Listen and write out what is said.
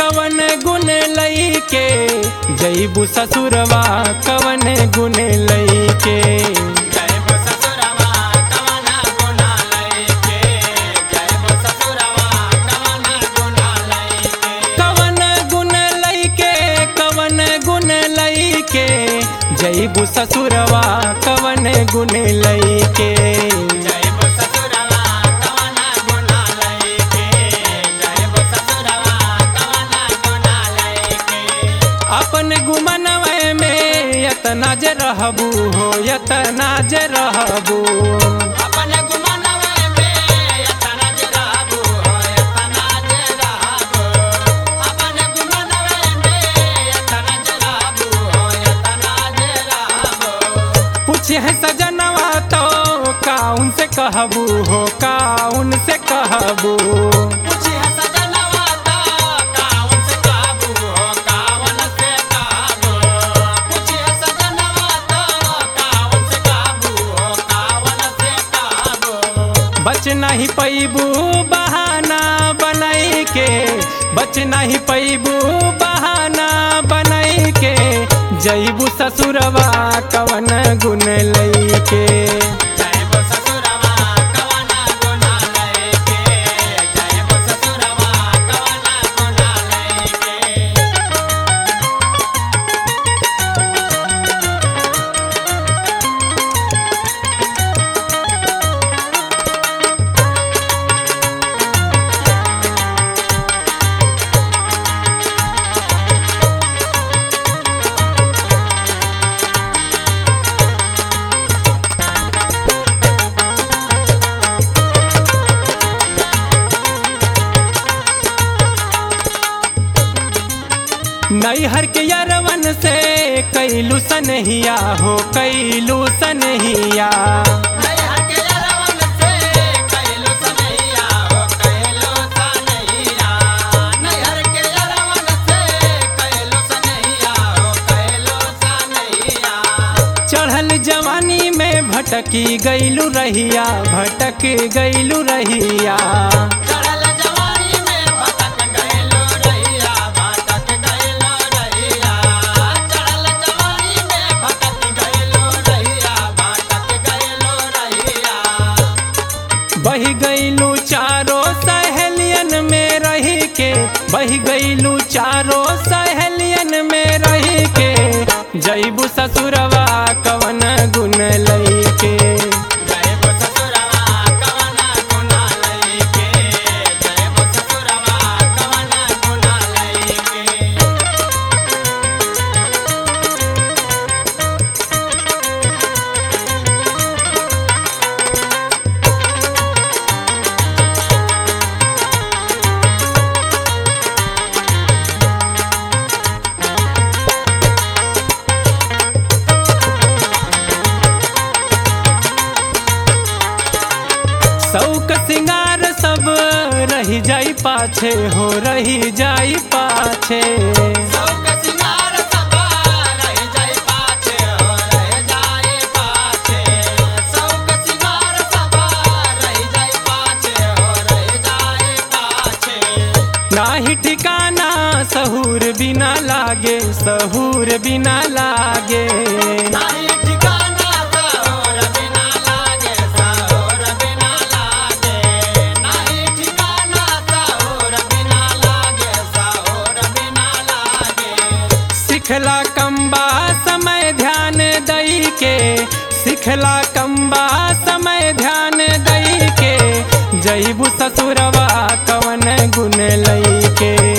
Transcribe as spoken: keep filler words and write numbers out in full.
कवन गुण लई के जईबू ससुरवा कवन गुण लई के जयबो ससुरवा कवन गुण लईके जयबो ससुरवा कवन गुण लईके कवन गुण लई के कवन गुण लई के जईबू ससुरवा कवन गुण लई के जयबो ससुरवा कवन गुण लईके जयबो ससुरवा कवन गुण लईके अपन गुमनवे में यतना जे रहबू हो यतना जे रहबू अपन गुमनवे में यतना जे रहबू हो यतना जे रहबू अपन गुमनवे में यतना जे रहबू हो यतना जे रहबू पूछे है सजनवा तो काउन से कहबू हो काउन से कहबू पूछी है सजनवा तो कावन से कहबू हो कावन से कहबू पूछी है सजनवा तो कावन से कहबू हो कावन से कहबू बच नहीं पैबू बहाना बनाई के बच नहीं पैबू बहाना बनाई के जईबू ससुरवा कवन गुण लई के जयबो ससुरवा कवन गुण लईके जयबो ससुरवा कवन गुण लईके नैहर के यरवन से कैलू सनहिया हो कैलू सनहिया नैहर के यरवन से कैलो सनहिया हो कैलो सनहिया नैहर के यरवन से कैलो सनहिया हो कैलो सनहिया चढ़ल जवानी में भटकी गईलू रहिया भटक गईलू रहिया चढ़ल जवानी में भटक गइलो रहिया भटक गइलो रहिया चढ़ल जवानी में भटक गइलो रहिया भटक गइलो रहिया बही गईलू चारों सहेलियन में रही के बही गईलू चारों सहेलियन में रही के जईबू ससुरवा कवन गुण लई के जयबो ससुरवा कवन गुण लईके जयबो ससुरवा कवन गुण लईके सौक सिंगार सब रही जाई पाछे हो रही जाई पाछे सौक सिंगार सब रह जाए पाछे हो रह जाए पाछे सौक सिंगार सब रह जाए पाछे हो रह जाए पाछे नाही ठिकाना सहूर बिना लागे सहूर बिना लागे नाही ठिकाना सहोर बिना लागे सहोर बिना लागे नाही ठिकाना सहोर बिना लागे सहोर बिना लागे सिखला कम्बा समय ध्यान दई के सिखला कम्बा समय ध्यान दई के जईबू ससुरवा कवन गुण लई के